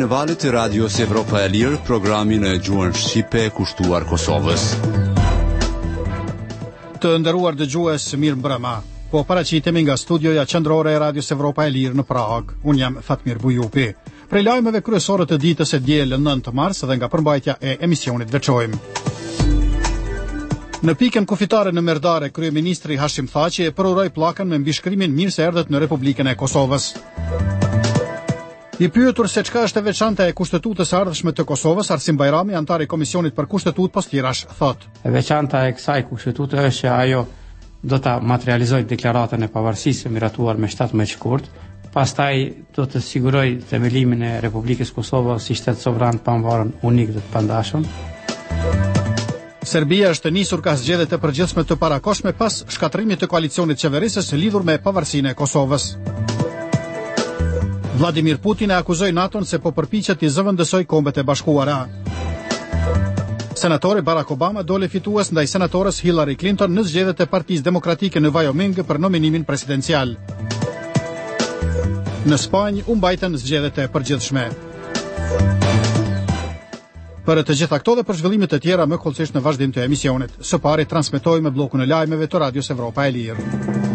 në valët e Radios Evropa e Lirë, programin e gjuhën shqipe kushtuar Kosovës. Të nderuar dëgjues, mirë mbrëma. Po paraqitemi nga studioja qendrore e Radios Evropa e Lirë në Prag. Unë jam Fatmir Bujupi. Prej lajmeve kryesore të ditës e diel 9 mars dhe nga përmbajtja e emisionit veçojmë. Në pikën kufitare në Merdare, kryeministri Hashim Thaçi e përuroi pllakën me mbishkrimin mirë se erdhët në Republikën e Kosovës. I pyetur se çka është e veçanta e kushtetutës së ardhshme të Kosovës, Arsim Bajrami, antar i Komisionit për Kushtetutë Postirash, thotë: E veçanta e kësaj kushtetute është që ajo do ta materializojë deklaratën e pavarësisë miratuar me 17 shkurt, pastaj do të sigurojë themelimin e Republikës Kosovës si shtet sovran të pavarur, unik dhe të pandashëm. Serbia është nisur ka zgjedhjet e përgjithshme të parakohshme pas shkatërimit të koalicionit qeverisës lidhur me pavarësinë e Kosovës. Vladimir Putin e akuzoi NATO-n se po përpiqet të zëvendësojë Kombet e Bashkuara. Senatori Barack Obama dole fitues ndaj senatores Hillary Clinton në zgjedhjet e Partisë Demokratike në Wyoming për nominimin presidencial. Në Spanjë u mbajtën zgjedhjet e përgjithshme. Për të gjitha këto dhe për zhvillimet e tjera më kollësisht në vazhdim të emisionit. Së pari transmetojmë bllokun e lajmeve të Radios Evropa e Lirë.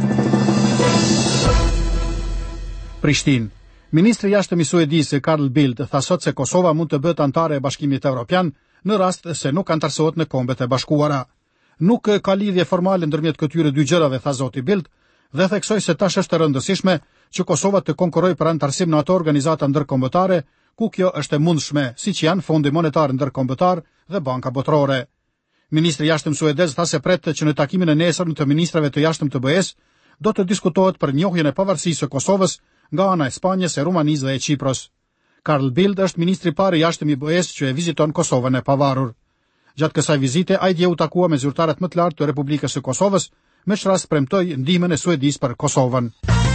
Prishtinë. Ministri i jashtëm i Suedisë Carl Bildt tha sot se Kosova mund të bëhet antare e Bashkimit Evropian në rast se nuk antarësohet në Kombet e Bashkuara. Nuk ka lidhje formale ndërmjet këtyre dy gjërave, tha zoti Bildt, dhe theksoi se tash është e rëndësishme që Kosova të konkurrojë për antarësim në ato organizata ndërkombëtare ku kjo është e mundshme, siç janë Fondi Monetar Ndërkombëtar dhe Banka Botërore. Ministri i jashtëm suedez tha se pret që në takimin e nesër të ministrave të jashtëm të BE-s do të diskutohet për njohjen e pavarësisë së Kosovës nga ana e Spanjës, e Rumanisë dhe e Çipros. Carl Bildt është ministri i parë i jashtëm i BE-s që e viziton Kosovën e pavarur. Gjatë kësaj vizite, ai dje u takua me zyrtarët më të lartë të Republikës së Kosovës, me çrast premtoi ndihmën e Suedisë për Kosovën.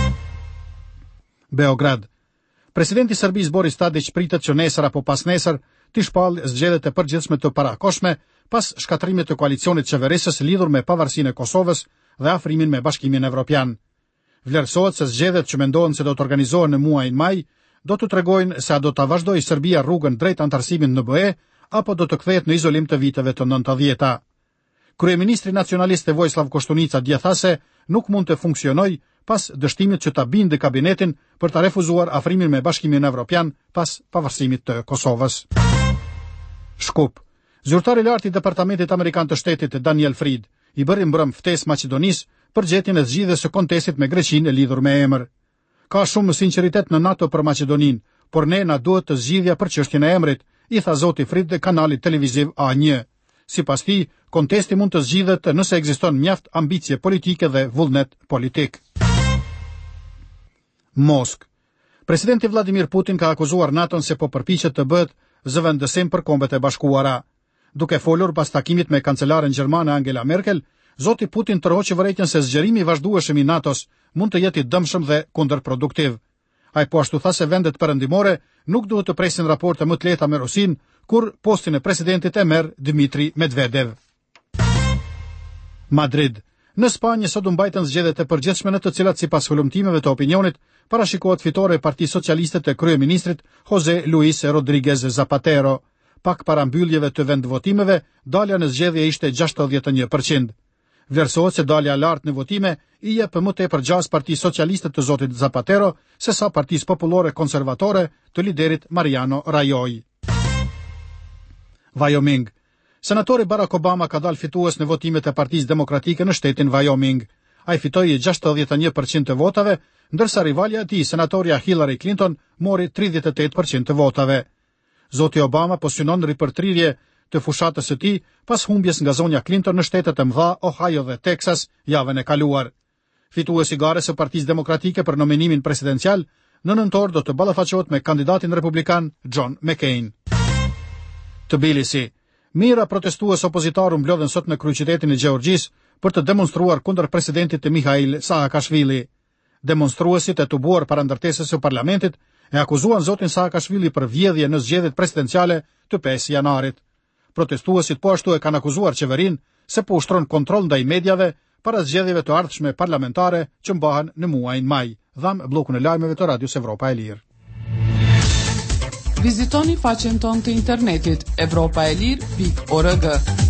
Beograd. Presidenti i Serbisë Boris Tadić pritet që nesër apo pas nesër të shpallë zgjedhjet e përgjithshme të parakohshme pas shkatërimit të koalicionit qeverisës lidhur me pavarësinë e Kosovës dhe afrimin me Bashkimin Evropian. Vlerësohet se zgjedhjet që mendohen se do të organizohen në muajin maj do të tregojnë se a do ta vazhdojë Serbia rrugën drejt antarësimit në BE apo do të kthehet në izolim të viteve të 90-ta. Kryeministri nacionalist Vojislav Koštunica dje tha se nuk mund të funksionojë pas dështimit që ta bindë kabinetin për ta refuzuar afrimin me Bashkimin Evropian pas pavarësimit të Kosovës. Shkup. Zyrtari i lartë i Departamentit Amerikan të Shtetit Daniel Fried i bëri mbrëm ftesë Maqedonisë për gjetjen e zgjidhjes së kontestit me Greqinë e lidhur me emër. Ka shumë sinqeritet në NATO për Maqedoninë, por ne na duhet të zgjidhja për çështjen e emrit, i tha zoti Fried dhe kanalit televiziv A1. Sipas tij, kontesti mund të zgjidhet nëse ekziston mjaft ambicie politike dhe vullnet politik. Moskë. Presidenti Vladimir Putin ka akuzuar NATO-n se po përpiqet të bëhet zëvendësim për Kombet e Bashkuara. Duke folur pas takimit me kancelaren gjermane Angela Merkel, zoti Putin tërhoqi vërejtjen se zgjerimi i vazhdueshëm i NATO-s mund të jetë i dëmshëm dhe kundërproduktiv. Ai po ashtu tha se vendet perëndimore nuk duhet të presin raporte më të lehta me Rusinë kur postin e presidentit e merr Dmitri Medvedev. Madrid. Në Spanjë sot u mbajtën zgjedhjet e përgjithshme në të cilat sipas hulumtimeve të opinionit parashikohet fitore e Partisë Socialiste të kryeministrit José Luis Rodríguez Zapatero. Pak para mbylljeve të vendvotimeve, dalja në zgjedhje ishte 61%. Vlerësohet se dalja lartë në votime i jep më tepër gjas Partisë Socialiste të zotit Zapatero se sa Partisë Popullore Konservatore të liderit Mariano Rajoy. Wyoming. Senatori Barack Obama ka dalë fitues në votimet e Partisë Demokratike në shtetin Wyoming. Ai fitoi 61% të votave, ndërsa rivalja e tij, senatorja Hillary Clinton, mori 38% të votave. Zoti Obama po synon ripërtrirje të fushatës së tij pas humbjes nga zonja Clinton në shtetet e mëdha Ohio dhe Texas javën e kaluar. Fituesi i garës së Partisë Demokratike për nominimin presidencial në nëntor do të ballafaqohet me kandidatin republikan John McCain. Tbilisi. Mira protestues opozitar u mblodhen sot në kryeqytetin e Gjeorgjisë për të demonstruar kundër presidentit Mikhail Saakashvili. Demonstruesit e tubuar para ndërtesës së parlamentit e akuzuan zotin Saakashvili për vjedhje në zgjedhjet presidenciale të 5 janarit. Protestuesit po ashtu e kanë akuzuar qeverinë se po ushtron kontroll ndaj mediave para zgjedhjeve të ardhshme parlamentare që mbahen në muajin maj. Dham bllokun e lajmeve të Radios Evropa e Lirë. Vizitoni faqen tonë të internetit evropaelir.org.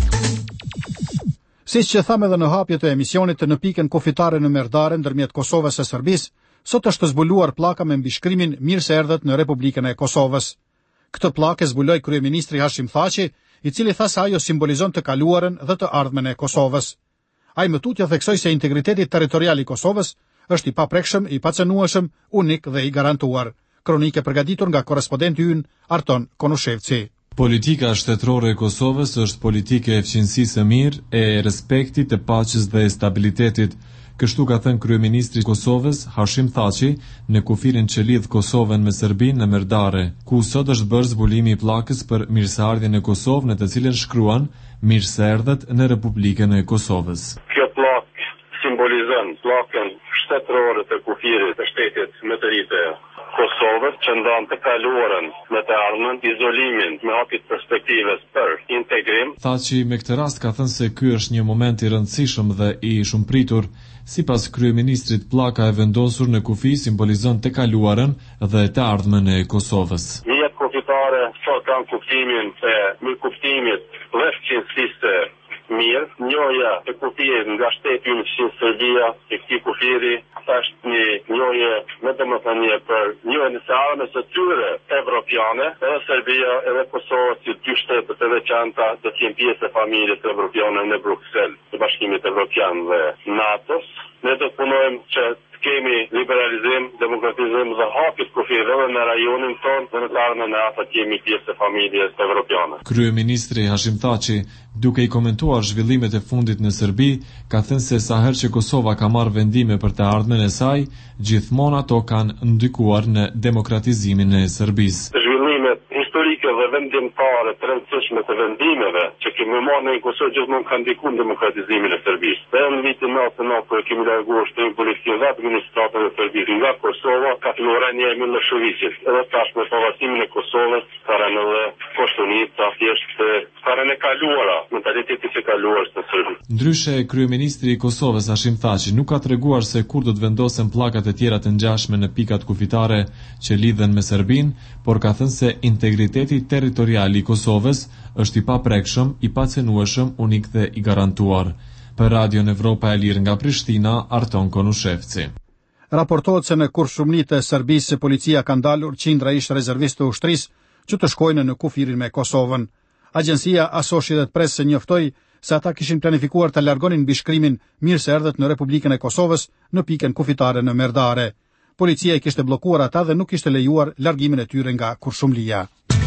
Siç që thamë edhe në hapje të emisionit në pikën kufitare në Merdare ndërmjet Kosovës e Serbisë, sot është zbuluar pllaka me mbishkrimin Mirë se erdhët në Republikën e Kosovës. Këtë pllakë zbuloi kryeministri Hashim Thaçi, i cili tha se ajo simbolizon të kaluarën dhe të ardhmen e Kosovës. Ai më tutje theksoi se integriteti territorial i Kosovës është i paprekshëm, i pacenueshëm, unik dhe i garantuar. Kronike përgatitur nga korrespondenti ynë Arton Konushevci. Politika shtetërore e Kosovës është politike e fqinësisë së mirë, e respektit, të paqes dhe stabilitetit. Kështu ka thënë kryeministri i Kosovës Hashim Thaçi në kufirin që lidh Kosovën me Serbinë në Merdare, ku sot është bërë zbulimi i pllakës për mirëseardhjen e Kosovës, në të cilën shkruan Mirë se erdhët në Republikën e Kosovës. Kjo pllakë simbolizon pllakën shtetërore të kufirit të shtetit më të ri të Kosovës, që ndan të kaluarën me të ardhmen, izolimin me hapit perspektives për integrim. Thaçi me këtë rast ka thënë se ky është një moment i rëndësishëm dhe i shumëpritur. Sipas kryeministrit, pllaka e vendosur në kufi simbolizon të kaluarën dhe të ardhmen e Kosovës. Jetë kufitare sot kanë kuptimin e mirëkuptimit dhe fqinësisë të mirë, njoja e kufirit nga shteti në fshinë Serbia, e këtij kufiri është një njoje me domethënie për njohjen e së ardhmes së tyre evropiane, edhe Serbia edhe Kosova si dy shtete të veçanta do të jenë pjesë e familjes evropiane në Bruksel, të Bashkimit Evropian dhe NATO-s. Ne do të punojmë që kemi liberalizim, demokratizim dhe hapit kufive dhe në rajonin tonë dhe në të ardhmen e ata kemi pjesë e familjes evropiane. Kryeministri Hashim Thaçi, duke i komentuar zhvillimet e fundit në Serbi, ka thënë se sa herë që Kosova ka marrë vendime për të ardhmen e saj, gjithmonë ato kanë ndikuar në demokratizimin e Serbisë. Zhvillimet historike dhe vendimtare të rëndësishme të vendimeve që kemi marrë në Kosovë gjithmonë kanë ndikuar në demokratizimin e Serbisë. Dhe në vitin 99 kur kemi larguar shtetin politik dhe administratën e Serbisë nga Kosova, ka filluar një Miloševićit. Edhe tash me pavarësimin e Kosovës, ka rënë edhe Koshtunica, thjesht ka rënë e kaluara, mentaliteti i kaluar të Serbisë. Ndryshe, kryeministri i Kosovës Hashim Thaçi nuk ka treguar se kur do të vendosen pllakat e tjera të ngjashme në pikat kufitare që lidhen me Serbinë, por ka thënë se integriteti territorial i Kosovës është i paprekshëm, i pacenueshëm, unik dhe i garantuar. Për Radion Evropa e Lirë nga Prishtina, Arton Konushevci. Raportohet se në Kurshumlitë e Serbisë policia ka ndalur qindra ish rezervistë të ushtrisë që të shkojnë në kufirin me Kosovën. Agjencia Associated Press njoftoi se ata kishin planifikuar të largonin mbishkrimin Mirë se erdhët në Republikën e Kosovës në pikën kufitare në Merdare. Policia i kishte bllokuar ata dhe nuk kishte lejuar largimin e tyre nga Kurshumlia.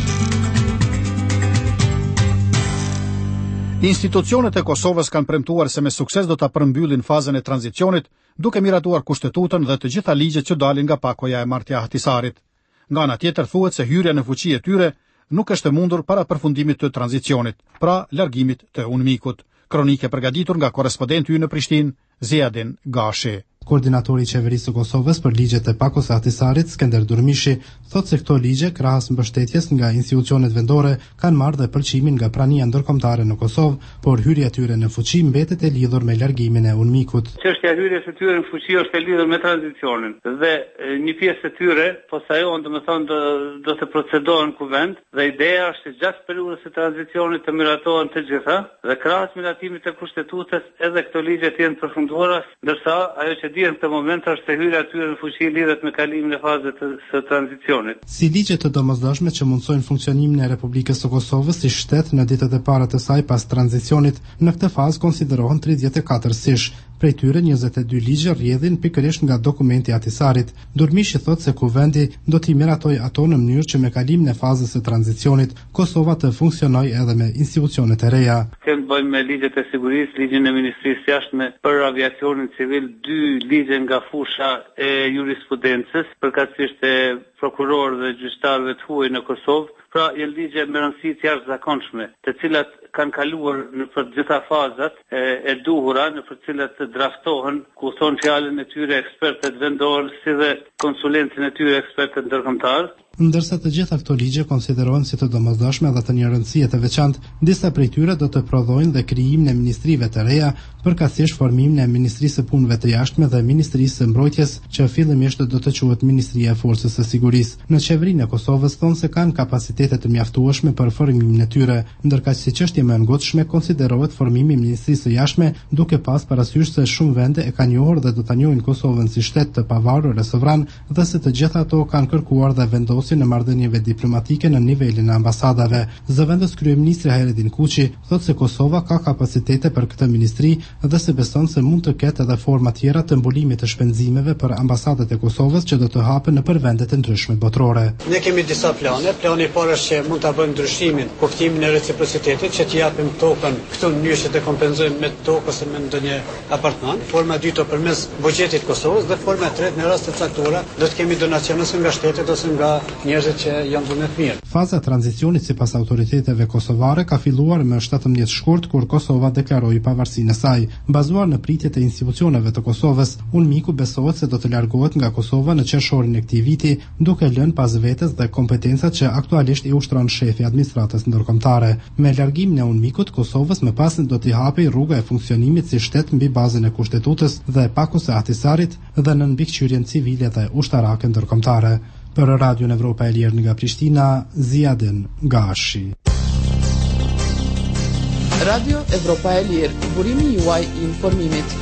Institucionet e Kosovës kanë premtuar se me sukses do ta përmbyllin fazën e tranzicionit, duke miratuar kushtetutën dhe të gjitha ligjet që dalin nga pakoja e Martja Ahtisarit. Nga ana tjetër thuhet se hyrja në fuqi e tyre nuk është e mundur para përfundimit të tranzicionit, pra largimit të UNMIK-ut. Kronike përgatitur nga korrespondenti ynë në Prishtinë, Ziadin Gashi. Koordinatori i qeverisë së Kosovës për ligjet e pakos Ahtisarit, Skender Durmishi, thotë se këto ligje, krahas mbështetjes nga institucionet vendore, kanë marrë dhe pëlqimin nga prania ndërkombëtare në Kosovë, por hyrja e tyre në fuqi mbetet e lidhur me largimin e UNMIK-ut. Çështja e hyrjes së tyre në fuqi është e lidhur me tranzicionin dhe një pjesë e tyre posajon, domethënë do të procedohen në kuvent dhe ideja është që gjatë periudhës së tranzicionit të miratohen të gjitha dhe krahas miratimit të kushtetutës edhe këto ligje të jenë përfunduara, ndërsa ajo që në këtë moment është se hyrja e tyre në fuqi lidhet me kalimin e fazës së tranzicionit. Si ligje të domosdoshme që mundsojnë funksionimin e Republikës së Kosovës si shtet në ditët e para të saj pas tranzicionit, në këtë fazë konsiderohen 34 sish. Prej tyre 22 ligje rrjedhin pikërisht nga dokumenti i Ahtisarit. Durmishi thotë se kuvendi do t'i miratojë ato në mënyrë që me kalimin e fazës së tranzicionit Kosova të funksionojë edhe me institucionet e reja. Kënd bëjmë me ligjet e sigurisë, ligjin e Ministrisë jashtme për aviacionin civil, 2 ligje nga fusha e jurisprudencës, përkatësisht e prokurorëve dhe gjyqtarëve të huaj në Kosovë. Pra, janë ligje me rëndësi të jashtëzakonshme, të cilat kanë kaluar në për gjitha fazat e duhura, në për cilat të draftohen, ku thonë fjalën e tyre ekspertët vendorë, si dhe konsulentin e tyre ekspertët ndërkombëtar. Ndërsa të gjitha këto ligje konsiderohen si të domosdoshme dhe të një rëndësie të veçantë, disa prej tyre do të prodhojnë dhe krijimin e ministrive të reja, përkatësisht formimin e Ministrisë së Punëve të Jashtme dhe Ministrisë së Mbrojtjes, që fillimisht do të quhet Ministria e Forcës së Sigurisë. Në qeverinë e Kosovës thonë se kanë kapacitete të mjaftueshme për formimin e tyre, ndërkaq si çështje më e ngutshme konsiderohet formimi i Ministrisë së Jashtme, duke pas parasysh se shumë vende e kanë njohur dhe do ta njohin Kosovën si shtet të pavarur e sovran dhe se të gjitha ato kanë kërkuar dhe vendosin në marrëdhënieve diplomatike në nivelin e ambasadave. Zëvendës kryeministri Hajredin Kuçi thotë se Kosova ka kapacitete për këtë ministri dhe se beson se mund të ketë edhe forma tjera të mbulimit të shpenzimeve për ambasadat e Kosovës që do të hapen nëpër vendet e ndryshme botërore. Ne kemi disa plane. Plani i parë është që mund ta bëjmë ndryshimin, kuptimin e reciprocitetit, që të japim tokën këtu në mënyrë që të kompenzojmë me tokë ose me ndonjë apartament. Forma e dytë përmes buxhetit të Kosovës dhe forma e tretë në rast të caktuara do të kemi donacione ose nga shtetet ose nga njerëzit që janë dhunë të mirë. Faza e tranzicionit sipas autoriteteve kosovare ka filluar më 17 shkurt kur Kosova deklaroi pavarësinë e saj. Bazuar në pritjet e institucioneve të Kosovës, UNMIK besohet se do të largohet nga Kosova në qershorin e këtij viti, duke lënë pas vetes dhe kompetencat që aktualisht i ushtron shefi i administratës ndërkombëtare. Me largimin e UNMIK-ut, Kosovës më pas do t'i hapej rruga e funksionimit si shtet mbi bazën e kushtetutës dhe pakus së Ahtisarit dhe në mbikëqyrjen civile dhe ushtarake ndërkombëtare. Për Radio Evropa e Lirë nga Prishtina, Ziadin Gashi. Radio Evropa e Lirë, burimi juaj i informimit.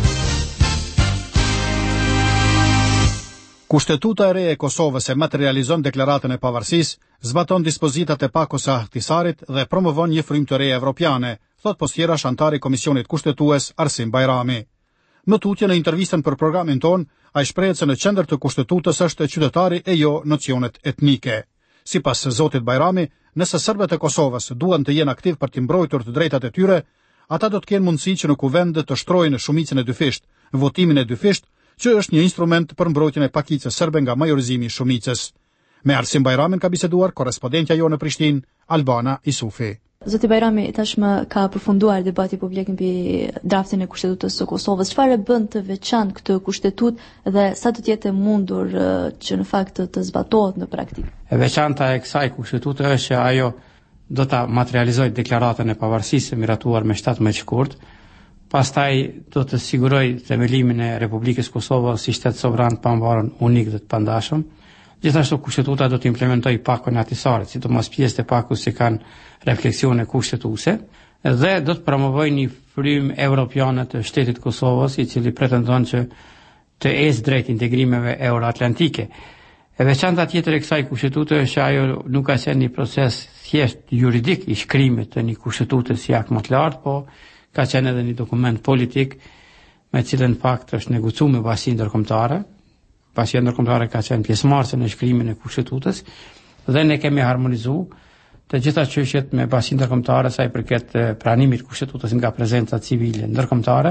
Kushtetuta e re e Kosovës e materializon deklaratën e pavarësisë, zbaton dispozitat e pakos së Ahtisarit dhe promovon një frymë të re evropiane, thot postjera antari i Komisionit Kushtetues Arsim Bajrami. Në tutje në intervistën për programin ton, ai shprehet se në qendër të kushtetutës është qytetari e jo nocionet etnike. Sipas zotit Bajrami, nëse serbët e Kosovës duan të jenë aktiv për të mbrojtur të drejtat e tyre, ata do të kenë mundësi që në kuvend të shtrojnë shumicën e dyfisht, votimin e dyfisht, që është një instrument për mbrojtjen e pakicës serbe nga majorizimi i shumicës. Me Arsim Bajramin ka biseduar korrespondentja jo në Prishtinë, Albana Isufi. Zoti Bajrami tashmë ka përfunduar debati publik mbi draftin e kushtetutës së Kosovës. Çfarë bën të veçantë këtë kushtetutë dhe sa do të jetë e mundur që në fakt të zbatohet në praktikë? E veçanta e kësaj kushtetute është që ajo do ta materializojë deklaratën e pavarësisë miratuar me 17 shkurt. Pastaj do të sigurojë themelimin e Republikës Kosovës si shtet sovran, pavarur, unik dhe të pandashëm. Gjithashtu kushtetuta do të implementojë pakun e Ahtisarit, sidomos pjesët e pakut që kanë refleksione kushtetuese, dhe do të promovojë një frymë evropiane të shtetit Kosovës, i cili pretendon që të ecë drejt integrimeve euroatlantike. E veçanta tjetër e kësaj kushtetute është që ajo nuk ka qenë një proces thjesht juridik i shkrimit të një kushtetute si akt më të lartë, po ka qenë edhe një dokument politik me cilën fakt është negociuar me bashkinë ndërkombëtare. Bashkia ndërkombëtare ka qenë pjesëmarrëse në shkrimin e kushtetutës dhe ne kemi harmonizuar të gjitha çështjet me bashkinë ndërkombëtare sa i përket pranimit të kushtetutës nga prezenca civile ndërkombëtare,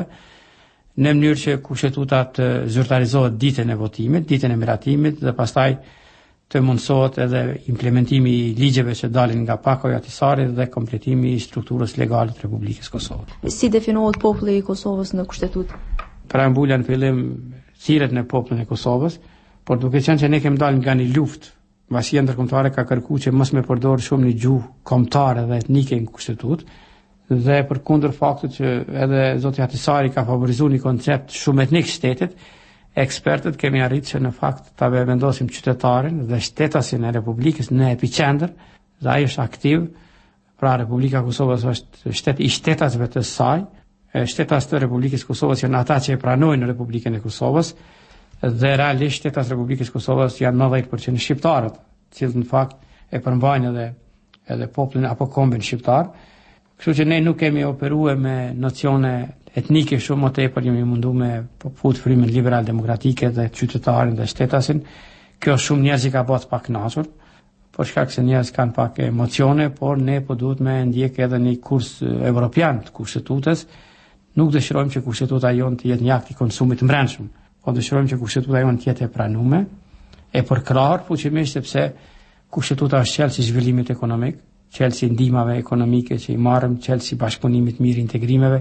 në mënyrë që kushtetuta të zyrtarizohet ditën e votimit, ditën e miratimit dhe pastaj të mundsohet edhe implementimi i ligjeve që dalin nga pakoja e Ahtisarit dhe kompletimi i strukturës legale të Republikës Kosovës. Si definohet populli i Kosovës në kushtetutë? Preambula në fillim thirret në popullin e Kosovës, por duke qenë që ne kemi dalë nga një luftë, bashkia ndërkombëtare ka kërkuar që mos me përdor shumë një gjuhë kombëtare dhe etnike në kushtetutë, dhe përkundër faktit që edhe zoti Ahtisari ka favorizuar një koncept shumë etnik shtetit, ekspertët kemi arritur që në fakt ta vendosim qytetarin dhe shtetasin e Republikës në epicentër, dhe ai është aktiv. Pra Republika e Kosovës është shtet i shtetasve të saj. Shtetas të Republikës Kosovës janë ata që e pranojnë Republikën e Kosovës, dhe realisht shtetas të Republikës Kosovës janë 90% shqiptarët, cilët në fakt e përmbajnë edhe popullin apo kombin shqiptar. Kështu që ne nuk kemi operuar me nocione etnike shumë më tepër, jemi munduar me fut frymën liberal demokratike dhe qytetarin dhe shtetasin. Kjo shumë njerëz i ka bërë pak kënaqur, por shkak se njerëz kanë pak emocione, por ne po duhet me ndjek edhe një kurs evropian të kushtetutës. Nuk dëshirojmë që kushtetuta jonë të jetë një akt i konsumit të brendshëm, po dëshirojmë që kushtetuta jonë të jetë e pranuar, e përkrahur fuqimisht sepse kushtetuta është qelsi i zhvillimit ekonomik, qelsi i ndihmave ekonomike që i marrim, qelsi i bashkëpunimit mirë, integrimeve.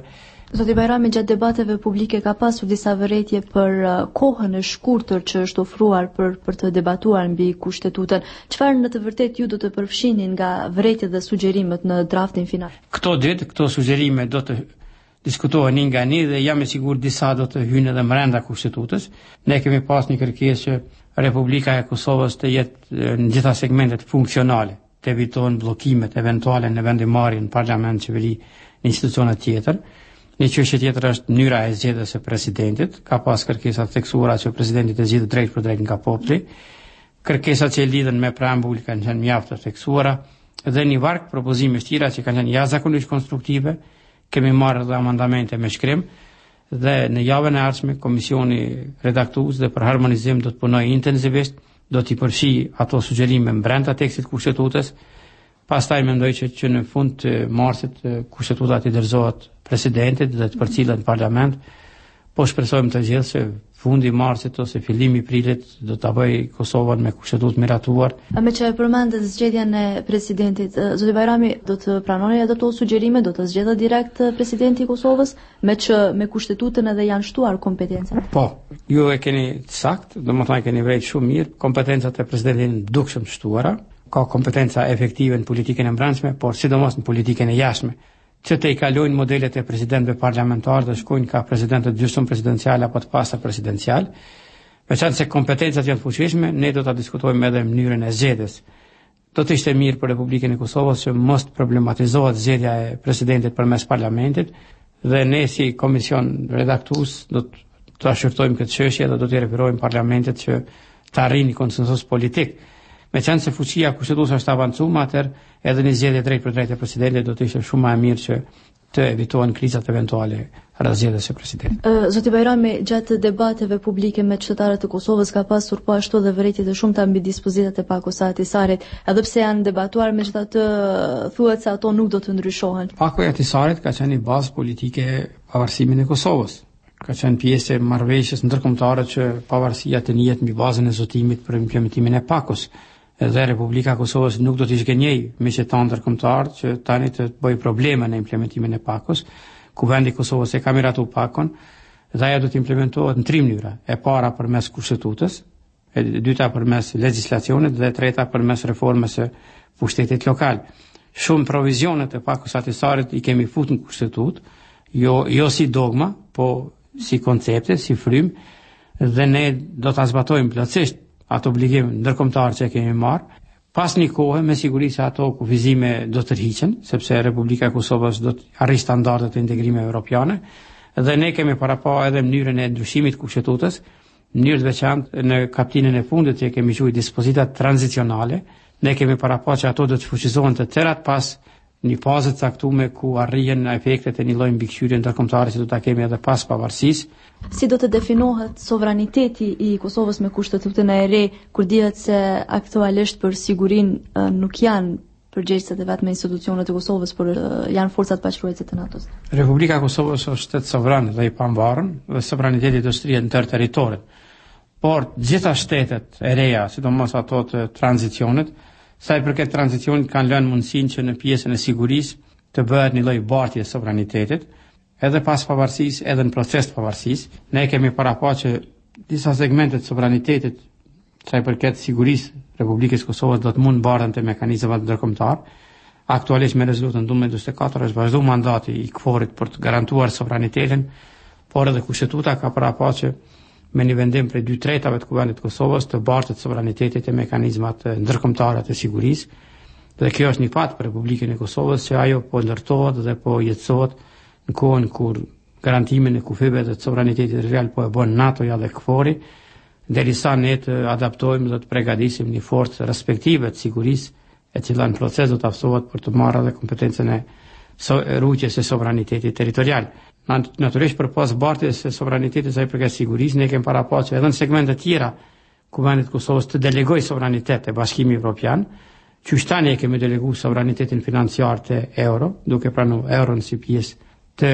Zoti Bajrami, gjatë debateve publike ka pasur disa vërejtje për kohën e shkurtër që është ofruar për të debatuar mbi kushtetutën. Çfarë në të vërtetë ju do të përfshinin nga vërejtjet dhe sugjerimet në draftin final? Këto sugjerime do të diskutohen nga ne dhe jam i sigurt disa do të hyjnë edhe brenda kushtetutës. Ne kemi pas një kërkesë që Republika e Kosovës të jetë në gjitha segmentet funksionale, të evitojnë bllokimet eventuale në vendimarrje në parlament, qeveri, në institucione tjetër. Një çështje tjetër është mënyra e zgjedhjes së presidentit. Ka pas kërkesa të theksuara që presidenti të zgjidhet drejt për drejt nga populli. Kërkesat që lidhen me preambull kanë qenë mjaft të theksuara dhe një varg propozime tjera që kanë qenë jashtëzakonisht konstruktive. Kemi marrë dhe amendamente me shkrim dhe në javën e ardhshme komisioni redaktues dhe për harmonizim do të punojë intensivisht, do t'i përfshijë ato sugjerime brenda tekstit kushtetutës. Pastaj mendoj që në fund të marsit kushtetuta t'i dorëzohet presidentit dhe të përcillet në parlament. Po shpresojmë të gjithë se fundi i marsit ose fillimi i prilit do ta bëjë Kosovën me kushtetutë miratuar. Me që e përmendet zgjedhjen e presidentit, zoti Bajrami, do të pranoni ato sugjerime, do të zgjedhë direkt presidenti i Kosovës, me që me kushtetutën edhe janë shtuar kompetencat? Po, ju e keni sakt, domethënë keni vrejt shumë mirë, kompetencat e presidentit dukshëm shtuara. Ka kompetenca efektive në politikën e brendshme, por sidomos në politikën e jashtme. Që të i kalojnë modelet e presidentëve parlamentarë dhe shkojnë ka presidentët gjysmë presidencial apo të pastër presidencial. Veçantë se kompetencat janë të fuqishme, ne do ta diskutojmë edhe mënyrën e zgjedhjes. Do të ishte mirë për Republikën e Kosovës që mos problematizohet zgjedhja e presidentit përmes parlamentit dhe ne si komision redaktues do të shqyrtojmë këtë çështje dhe do t'i referojmë parlamentit që të arrijë një konsensus politik. Meqenëse se fuqia kushtetuese është avancuar, atëherë edhe një zgjedhje drejt për drejt e presidentit do të ishte shumë më e mirë që të evitohen krizat eventuale rreth zgjedhjes së presidentit. Zoti Bajrami, gjatë debateve publike me qytetarët e Kosovës ka pasur po ashtu edhe vërejtje të shumta mbi dispozitat e Pakos së Ahtisarit, edhe pse janë debatuar, megjithatë thuhet se ato nuk do të ndryshohen. Paku i Ahtisarit ka qenë një bazë politike pavarësimin e Kosovës. Ka qenë pjesë e marrëveshjes ndërkombëtare që pavarësia të njihet mbi bazën e zotimit për implementimin e Pakos. Dhe Republika e Kosovës nuk do të zgjenjej me qytetarë ndërkombëtar që tani të bëjë probleme në implementimin e Pakos. Kuvendi i Kosovës e ka miratuar Pakon dhe ajo do të implementohet në 3 mënyra. E para përmes kushtetues, e dyta përmes legjislacionit dhe e treta përmes reformës së pushtetit lokal. Shumë provizionet e Pakos së Ahtisarit i kemi futur në kushtetutë, jo si dogma, po si koncepte, si frym, dhe ne do ta zbatojmë plotësisht ato obligime ndërkombëtare që kemi marrë. Pas një kohë me siguri se ato kufizime do të rrihen, sepse Republika e Kosovës do të arrijë standardet e integrimit evropiane dhe ne kemi paraqë edhe mënyrën e ndryshimit të kushtetutës, mënyrë të veçantë në kapitullin e fundit që kemi quajtur dispozita tranzicionale. Ne kemi paraqë që ato do të fuqizohen të tërat pas një fazë të caktuar ku arrihen efektet e një lloji mbikëqyrje ndërkombëtare që do ta kemi edhe pas pavarësisë. Si do të definohet sovraniteti i Kosovës me kushtetutën e re, kur dihet se aktualisht për sigurinë nuk janë përgjegjësit e vetme institucionet e Kosovës, por janë forcat paqëruese të NATO-s? Republika e Kosovës është shtet sovran dhe i pavarur dhe sovraniteti do shtrihet në tërë territorin. Por gjitha shtetet e reja, sidomos ato të tranzicionit, sa i përket tranzicionit kanë lënë mundësinë që në pjesën e sigurisë të bëhet një lloj bartje sovranitetit, edhe pas pavarësisë, edhe në proces të pavarësisë. Ne kemi paraqë që disa segmente të sovranitetit, sa i përket sigurisë Republikës Kosovës, do të mund barten te mekanizmat ndërkombëtar. Aktualisht me rezolutën 1244 është vazhduar mandati i KFOR-it për të garantuar sovranitetin, por edhe kushtetuta ka paraqë që me një vendim prej 2/3 të kuvendit të Kosovës të bartet sovranitetit e mekanizmat ndërkombëtare të sigurisë. Dhe kjo është një fat për Republikën e Kosovës që ajo po ndërtohet dhe po jetësohet në kohën kur garantimin e kufive dhe të sovranitetit real po e bën NATO-ja dhe KFOR-i, derisa ne të adaptojmë dhe të përgatisim një forcë respektive të sigurisë e cila në proces do të aftësohet për të marrë edhe kompetencën e rrugjes së sovranitetit territorial. Natyrisht përpas bartjes së sovranitetit sa i përket sigurisë, ne kemi paraqë që edhe në segmente tjera Kuvendi i Kosovës të delegojë sovranitet te Bashkimi Evropian, që tani e kemi deleguar sovranitetin financiar te euro, duke pranuar euron si pjesë të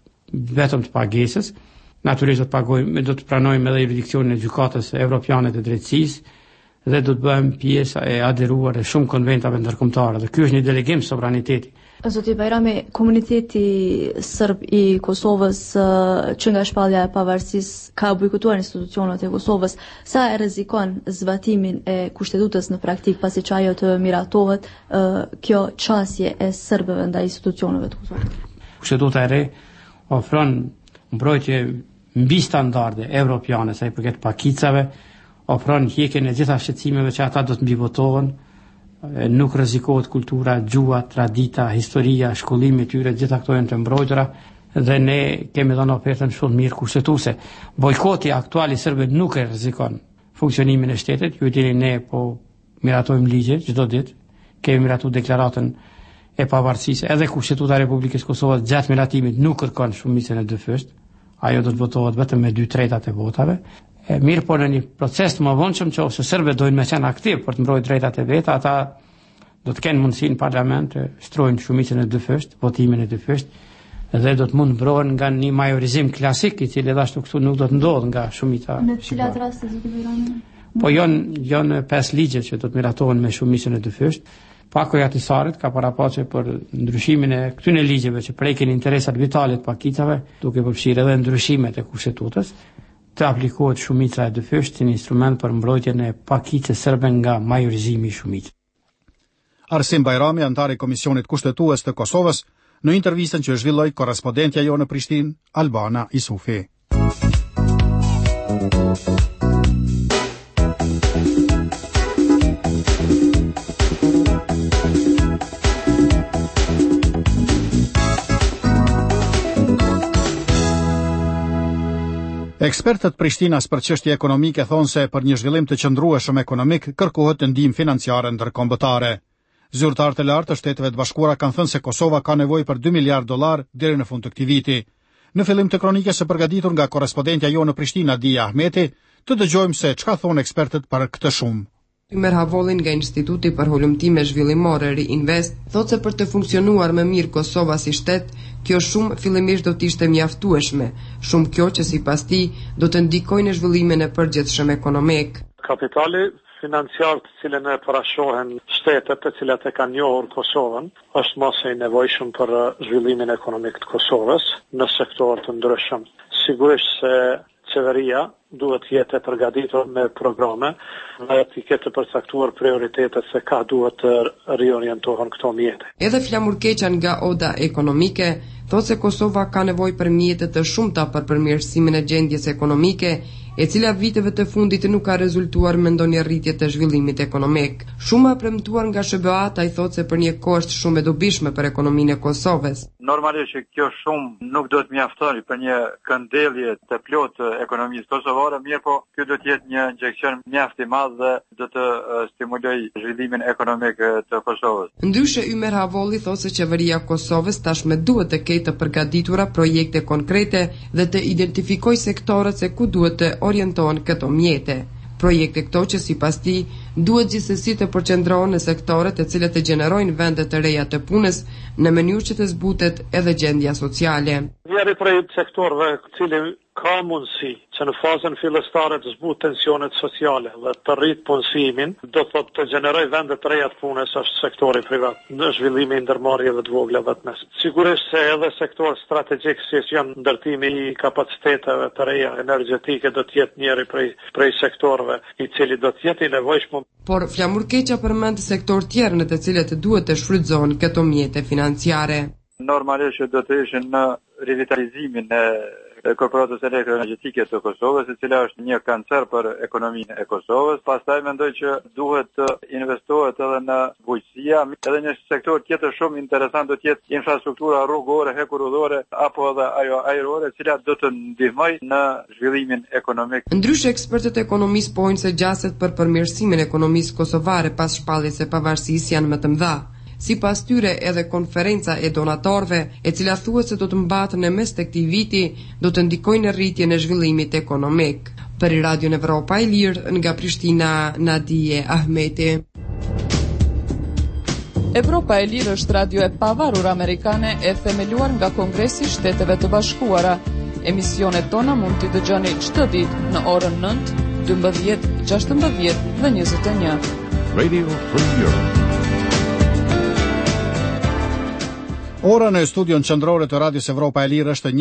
vetëm të pagesës. Natyrisht do të pranojmë edhe jurisdiksionin e gjykatës evropiane të drejtësisë dhe do të bëjmë pjesë e aderuar e shumë konventave ndërkombëtare. Dhe ky është një delegim sovraniteti. Zoti Bajrami, komuniteti Serb I Kosovës që nga shpallja e pavarësisë ka bojkotuar institucionet e Kosovës, sa e rrezikon zbatimin e kushtetutës në praktik pasi që ajo të miratohet kjo qasje e serbëve ndaj institucioneve të Kosovës? Kushtetuta e re ofron mbrojtje mbi standarde evropiane sa I përket pakicave, ofron hjekjen e gjitha shqetësimeve që ata do të mbivotohen, nuk rrezikohet kultura, gjua, tradita, historia, shkollimi I tyre, gjitha këto janë të mbrojtura dhe ne kemi dhënë ofertën shumë mirë kushtetuese. Bojkoti aktual I serbëve nuk e rrezikon funksionimin e shtetit. Ju dini ne po miratojmë ligje çdo ditë. Kemi miratuar deklaratën e pavarësisë, edhe Kushtetuta e Republikës Kosovës gjatë miratimit nuk kërkon shumicën e 2/3. Ajo do të votohet vetëm me 2/3 e votave. Mirë po në një proces të mëvonshëm që ose serbët dojnë me qenë aktiv për të mbrojtur drejtat e veta, ata do të kenë mundësi në parlament të shtrojnë shumicën e 2/3, votimin e 2/3, dhe do të mund mbrohen nga një majorizim klasik I cili edhe ashtu këtu nuk do të ndodhë nga shumica. Në cilat raste zoti Bajrami? Po janë 5 ligje që do të miratohen me shumicën e 2/3. Pakoja të Sarit ka parapace për ndryshimin e këtyre ligjeve që prekin interesat vitale të pakicave, duke përfshirë edhe ndryshimet e kushtetutës, të aplikohet shumica e 2/3 si një instrument për mbrojtjen e pakicës serbe nga majorizimi I shumicës. Arsim Bajrami, antar I Komisionit Kushtetues të Kosovës, në intervistën që zhvilloi korrespondentja jo në Prishtinë, Albana Isufi. Ekspertët Prishtinas për çështje ekonomike thonë se për një zhvillim të qëndrueshëm ekonomik kërkohet ndihmë financiare ndërkombëtare. Zyrtarët e lartë të Shteteve të Bashkuara kanë thënë se Kosova ka nevojë për $2 miliardë deri në fund të këtij viti. Në fillim të kronikës së përgatitur nga korrespondentja jo në Prishtinë, Adia Ahmeti, të dëgjojmë se çka thonë ekspertët për këtë shumë. Ymer Havolli nga Instituti për Hulumtime Zhvillimore Reinvest thotë se për të funksionuar më mirë Kosova si shtet, kjo shumë fillimisht do të ishte mjaftueshme, shumë kjo që sipas tij do të ndikojë në zhvillimin e përgjithshëm ekonomik. Kapitali financiar të cilën e parashohen shtetet të cilat e kanë njohur Kosovën, është mos e nevojshëm për zhvillimin ekonomik të Kosovës në sektor të ndryshëm. Sigurisht se qeveria duhet jetë e përgatitur me programe dhe të ketë përcaktuar prioritetet se ka duhet të riorientohen këto mjete. Edhe Flamur Keqa nga Oda Ekonomike thotë se Kosova ka nevojë për mjete të shumta për përmirësimin e gjendjes ekonomike, e cila viteve të fundit nuk ka rezultuar me ndonjë rritje të zhvillimit ekonomik. Shumë e premtuar nga SBA-ta I thotë se për një kohë është shumë e dobishme për ekonominë e Kosovës. Normalisht kjo shumë nuk do të mjaftojë për një këndellje të plotë të ekonomisë kosovare, mirë po ky do të jetë një injekcion mjaft I madh dhe do të stimulojë zhvillimin ekonomik të Kosovës. Ndryshe Ymer Havolli thotë se qeveria e Kosovës tashmë duhet të ketë të përgatitura projekte konkrete dhe të identifikojë sektorët se ku duhet të orientohen këto mjete. Projekte këto që sipas tij duhet gjithsesi të përqendrohen në sektorët e cilët të gjenerojnë vende të reja të punës në mënyrë që të zbutet edhe gjendja sociale. Njëri prej sektorëve cili ka mundësi që në fazën fillestare të zbut tensionet sociale dhe të rrit punësimin, do thotë të gjeneroj vende të reja të punës është sektori privat, në zhvillimi I ndërmarrjeve të vogla dhe të mesme. Sigurisht se edhe sektor strategjik si janë ndërtimi I kapaciteteve të reja energjetike do të jetë njëri prej sektorëve I cili do të jetë I nevojshëm. Por Flamur Keqa përmend sektor tjerë në të cilët duhet të shfrytëzohen këto mjete financiare. Normalisht do të ishin në revitalizimin e korporatës elektroenergjetike të Kosovës, e cila është një kancer për ekonominë e Kosovës. Pastaj mendoj që duhet të investohet edhe në bujqësia, edhe një sektor tjetër shumë interesant do të jetë infrastruktura rrugore, hekurudhore apo edhe ajo ajrore, e cila do të ndihmojë në zhvillimin ekonomik. Ndryshe ekspertët ekonomisë pojnë se gjaset për përmirësimin e ekonomisë kosovare pas shpalljes së pavarësisë janë më të mëdha. Sipas tyre edhe konferenca e donatorëve, e cila thuhet se do të mbahet në mes të këtij viti, do të ndikojë në rritjen e zhvillimit ekonomik. Për Radio Evropa e Lirë nga Prishtina, Nadije Ahmeti. Evropa e Lirë është radio e pavarur amerikane e themeluar nga Kongresi I Shteteve të Bashkuara. Emisionet tona mund t'i dëgjoni çdo ditë në orën 9, 12, 16 dhe 21. Radio Free Europe. Ora në studion qendrore të Radios Evropa e Lirë është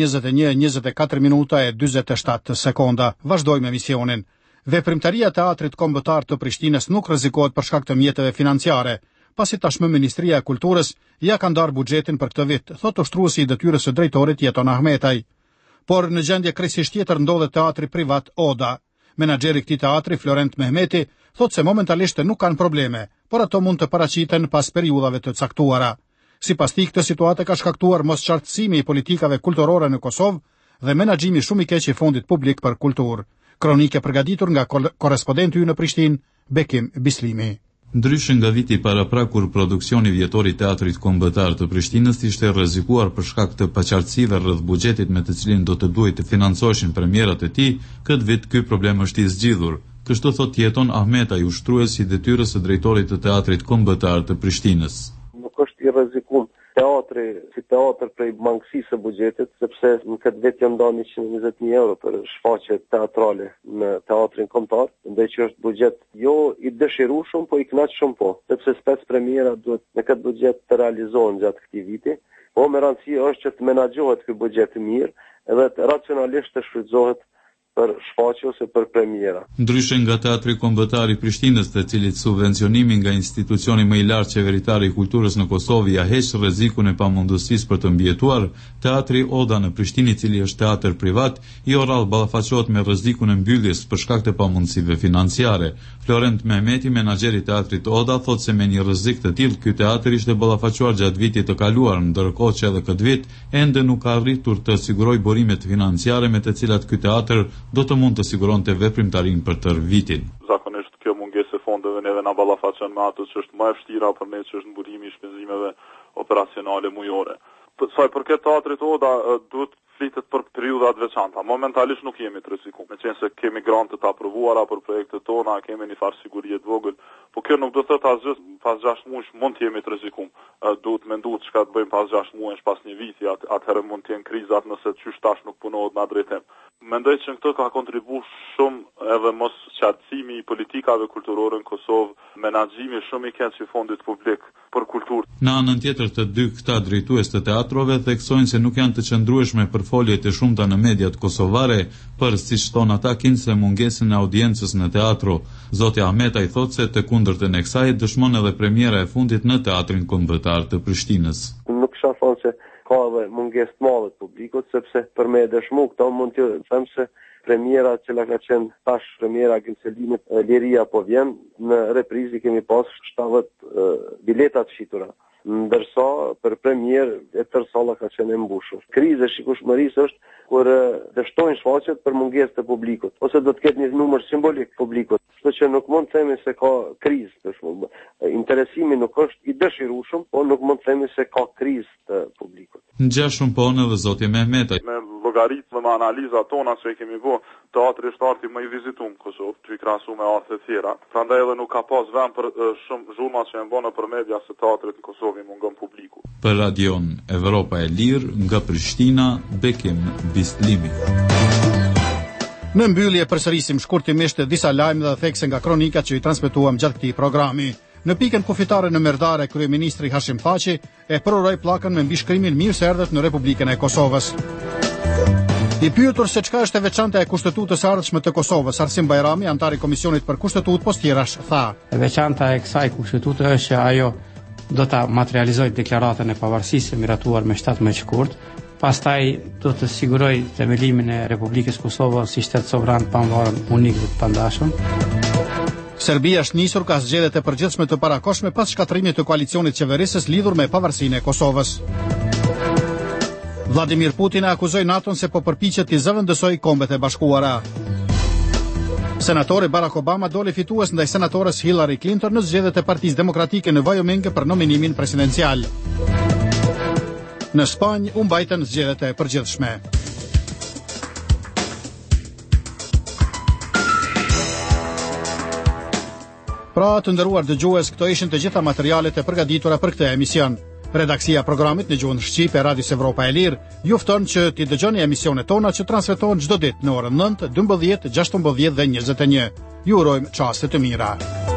21:24 minuta e 47 sekonda. Vazhdojmë emisionin. Veprimtaria e Teatrit Kombëtar të Prishtinës nuk rrezikohet për shkak të mjeteve financiare, pasi tashmë Ministria e Kulturës ja ka ndarë buxhetin për këtë vit, thotë ushtruesi i detyrës së drejtorit Jeton Ahmetaj. Por në gjendje krejtësisht tjetër ndodhet teatri privat Oda. Menaxheri i këtij teatri Florent Mehmeti thotë se momentalisht nuk kanë probleme, por ato mund të paraqiten pas periudhave të caktuara. Sipas tij, këtë situatë ka shkaktuar mosqartësimi i politikave kulturore në Kosovë dhe menaxhimi shumë i keq i fondit publik për kulturë. Kronikë e përgatitur nga korrespondenti ynë në Prishtinë, Bekim Bislimi. Ndryshe nga viti paraprak kur produksioni vjetor i Teatrit Kombëtar të Prishtinës ishte rrezikuar për shkak të paqartësive rreth buxhetit me të cilin do të duhej të financoheshin premierat e tij, këtë vit ky problem është i zgjidhur. Kështu thot Jeton Ahmetaj, ushtruesi i detyrës së drejtorit të Teatrit Kombëtar të Prishtinës. Nuk është i rrezikum teatri si teatr prej mangësisë së buxhetit, sepse në këtë vit janë dhënë 120.000 euro për shfaqje teatrale në teatrin kombëtar, ndaj që është buxhet jo i dëshirueshëm, po i kënaqshëm po, sepse spec premiera duhet në këtë buxhet të realizohen gjatë këtij viti, po me rëndësi është që të menaxhohet ky buxhet mirë edhe të racionalisht të shfrytëzohet për shfaqje ose për premiera. Ndryshe nga Teatri Kombëtar i Prishtinës, të cilit subvencionimi nga institucioni më i lartë qeveritar i kulturës në Kosovë ja heq rrezikun e pamundësisë për të mbijetuar, Teatri Oda në Prishtinë, i cili është teatër privat, i orall ballafaqohet me rrezikun e mbylljes për shkak të pamundësive financiare. Florent Mehmeti, menaxheri i Teatrit Oda, thotë se me një rrezik të tillë ky teatër ishte ballafaqoar gjatë vitit të kaluar, ndërkohë që edhe këtë vit ende nuk ka arritur të sigurojë burimet financiare me të cilat ky teatër do të mund të siguronte veprimtarinë për tërë vitin. Zakonisht kjo mungesë e fondeve neve na ballafaqon me ato që është më e vështira për ne, që është mburimi i shpenzimeve operacionale mujore. Sa i përket Teatrit Oda, duhet flitet për periudha të veçanta. Momentalisht nuk jemi të rrezikuar, meqense kemi grante të aprovuara për projektet tona, kemi një farë siguri të vogël, po kjo nuk do të thotë asgjë pas 6 muajsh mund të jemi të rrezikuar. Duhet menduar çka të bëjmë pas 6 muajsh, pas një viti, atëherë mund të jenë krizat nëse çysh tash nuk punohet me drejtim. Mendoj që këtë ka kontribuar shumë edhe mos qartësimi i politikave kulturore në Kosovë, menaxhimi shumë i keq i fondit publik për kulturë. Në anën tjetër, të dy këta drejtues të teatrove theksojnë se nuk janë të qëndrueshme për foljet e shumta në mediat kosovare për, siç thon ata, kinse mungesën e audiencës në teatro. Zoti Ahmetaj thotë se të kundërtën e kësaj dëshmon edhe premiera e fundit në Teatrin Kombëtar të Prishtinës. Nuk shoh thonë se ka edhe mungesë të madhe të publikut, sepse për me dëshmu këto mund të them se premiera që ka qenë tash premiera Gjelselimit Liria po vjen, në reprizë kemi pas 70 bileta të shitura, ndërsa për premier e tërë salla ka qenë e mbushur. Kriza e shikueshmërisë është kur dështojnë shfaqjet për mungesë të publikut, ose do të ketë një numër simbolik publikut. Kështu që nuk mund të themi se ka krizë për shkak. Interesimi nuk është i dëshirueshëm, po nuk mund të themi se ka krizë të publikut. Ngjashun po edhe zoti Mehmetaj. Me llogaritme me analizat tona që kemi bë, teatri është arti më i vizituar në Kosovë, ty krahasu me arte të tjera. Prandaj edhe nuk ka pas vend për shumë zhurma që janë bënë për media se teatrit në Kosovë mungon publiku. Për Radion Evropa e Lirë nga Prishtina, Bekim Bislimi. Në mbyllje përsërisim shkurtimisht disa lajme dhe thekse nga kronikat që i transmetuam gjatë këtij programi. Në pikën kufitare në Merdare, kryeministri Hashim Thaçi e proroi pllakën me mbishkrimin mirëseardhët në Republikën e Kosovës. I pyetur se çka është e veçantë e Kushtetutës së ardhshme të Kosovës, Arsim Bajrami, antar i Komisionit për Kushtetutë Postirash, tha: E veçanta e kësaj kushtetute është që ajo do ta materializojë deklaratën e pavarësisë miratuar me 17 shkurt. Pastaj do të siguroj themelimin e Republikës Kosovës si shtet sovran pavarur, unik dhe të pandashëm. Serbia është nisur ka zgjedhjet e përgjithshme të parakohshme pas shkatrimit të koalicionit qeverisës lidhur me pavarësinë e Kosovës. Vladimir Putin e akuzoi NATO-n se po përpiqet të zëvendësojë Kombet e Bashkuara. Senatori Barack Obama doli fitues ndaj senatores Hillary Clinton në zgjedhjet e Partisë Demokratike në Wyoming për nominimin presidencial. Në Spanjë u mbajtën zgjedhjet e përgjithshme. Pra, të nderuar dëgjues, këto ishin të gjitha materialet e përgatitura për këtë emision. Redaksia programit në gjuhën shqipe e Radios Evropa e Lirë ju fton që t'i dëgjoni emisionet tona që transmetohen çdo ditë në orën 9, 12, 16 dhe 21. Ju urojmë çaste të mira.